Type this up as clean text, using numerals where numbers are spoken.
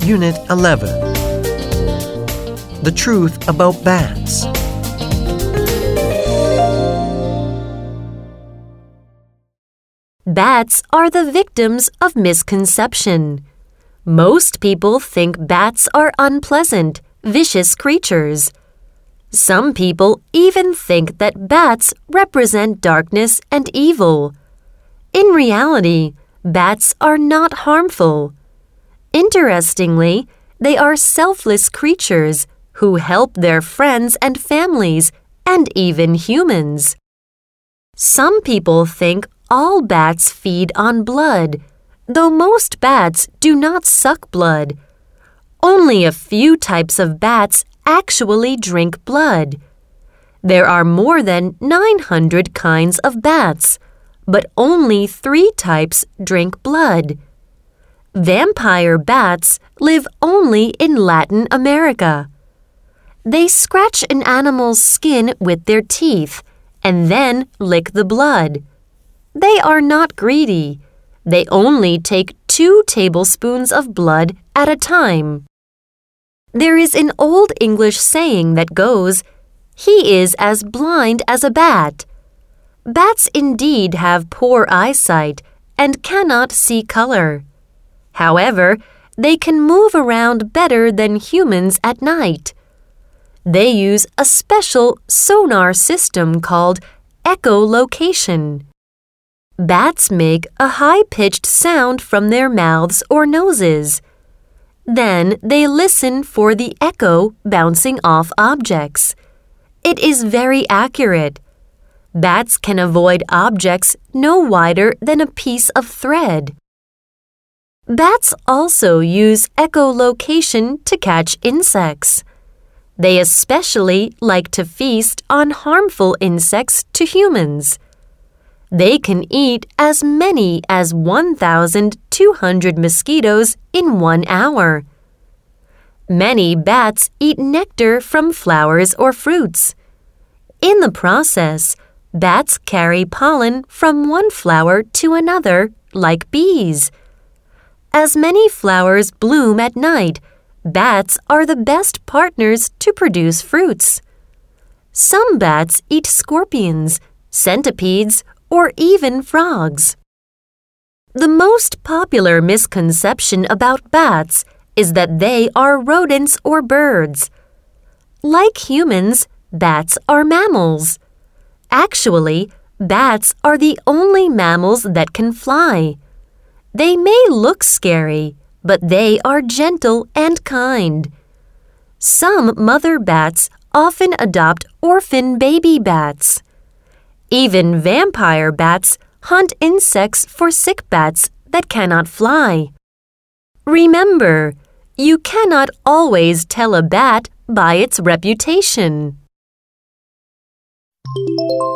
Unit 11. The truth about bats. Bats are the victims of misconception. Most people think bats are unpleasant, vicious creatures. Some people even think that bats represent darkness and evil. In reality, bats are not harmful. Interestingly, they are selfless creatures who help their friends and families, and even humans. Some people think all bats feed on blood, though most bats do not suck blood. Only a few types of bats actually drink blood. There are more than 900 kinds of bats, but only 3 types drink blood. Vampire bats live only in Latin America. They scratch an animal's skin with their teeth and then lick the blood. They are not greedy. They only take 2 tablespoons of blood at a time. There is an old English saying that goes, "He is as blind as a bat." Bats indeed have poor eyesight and cannot see color. However, they can move around better than humans at night. They use a special sonar system called echolocation. Bats make a high-pitched sound from their mouths or noses. Then they listen for the echo bouncing off objects. It is very accurate. Bats can avoid objects no wider than a piece of thread. Bats also use echolocation to catch insects. They especially like to feast on harmful insects to humans. They can eat as many as 1,200 mosquitoes in 1 hour. Many bats eat nectar from flowers or fruits. In the process, bats carry pollen from one flower to another, like bees. As many flowers bloom at night, bats are the best partners to produce fruits. Some bats eat scorpions, centipedes, or even frogs. The most popular misconception about bats is that they are rodents or birds. Like humans, bats are mammals. Actually, bats are the only mammals that can fly. They may look scary, but they are gentle and kind. Some mother bats often adopt orphan baby bats. Even vampire bats hunt insects for sick bats that cannot fly. Remember, you cannot always tell a bat by its reputation.